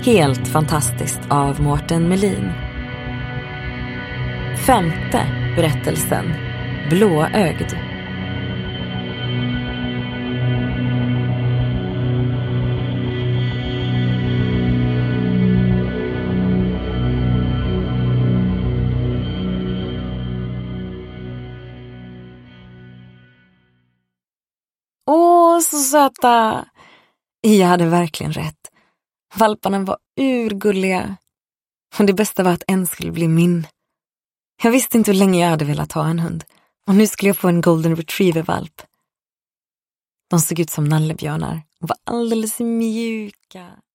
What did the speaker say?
Helt fantastiskt av Mårten Melin. 5:e berättelsen, Blåögd. Åh, så söta! Jag hade verkligen rätt. Valparna var urgulliga. Och det bästa var att en skulle bli min. Jag visste inte hur länge jag hade velat ha en hund. Och nu skulle jag få en golden retriever-valp. De såg ut som nallebjörnar och var alldeles mjuka.